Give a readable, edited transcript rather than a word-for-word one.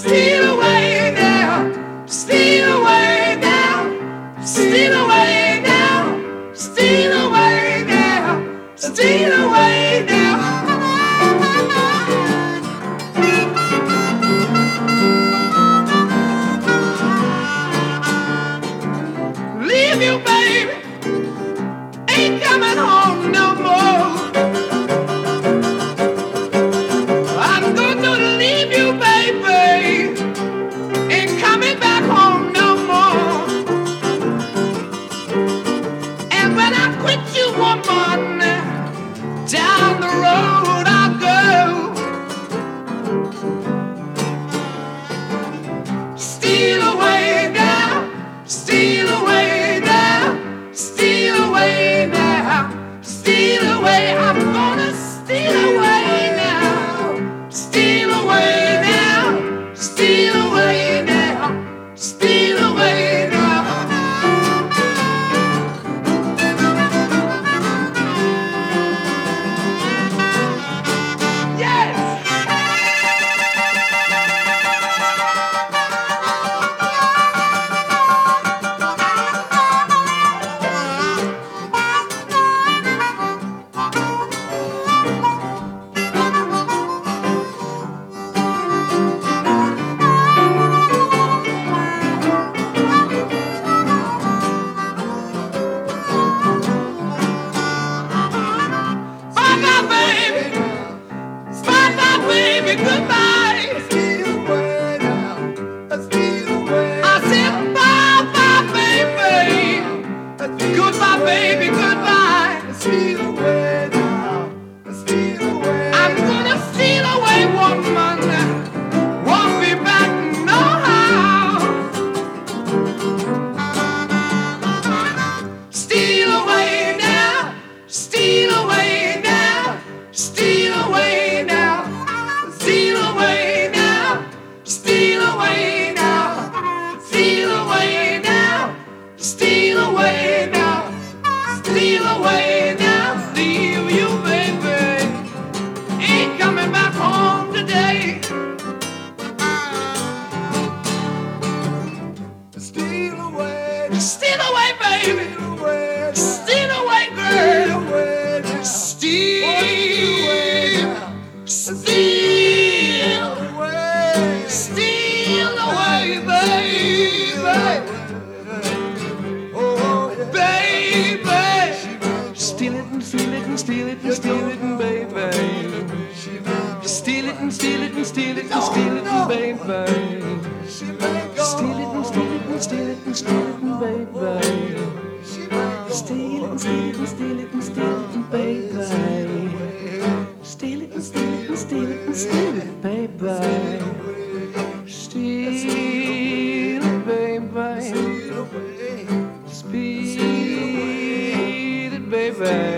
Steal away now, steal away now, steal away now, steal away now, steal away now. Leave you, baby, ain't coming home no more. I'm gonna leave you, baby, ain't coming back home no more. And when I quit you, woman, down the road I'll go. Steal away now, steal away now, steal away now, steal away. I'm gonna steal away now, steal away now, steal away now, steal away now. Yes! Bye-bye, baby. Bye-bye, baby. Goodbye. Steal away now, steal away. I said bye-bye, baby. Goodbye, baby. Goodbye. Steal away now, steal away. I'm gonna steal away, woman. Won't be back no how. Steal away now. Steal away now. Steal away now. Steal away now. Steal away now. Steal away now. Steal away now. Steal away now. Leave you, baby. Ain't coming back home today. Steal away, Steal away, baby. steal away, Steal away, steal girl. away now. Steal. Steal. Steal away, baby. Baby. Steal it and steal it and steal it and steal it and baby. Steal it and steal it and steal it and steal it and baby. Steal it and steal it and steal it and steal it and baby. Steal it and steal it and steal it and steal it and baby. Steal it and steal it and steal it and steal it, baby. Steal it, baby. Speed it, baby.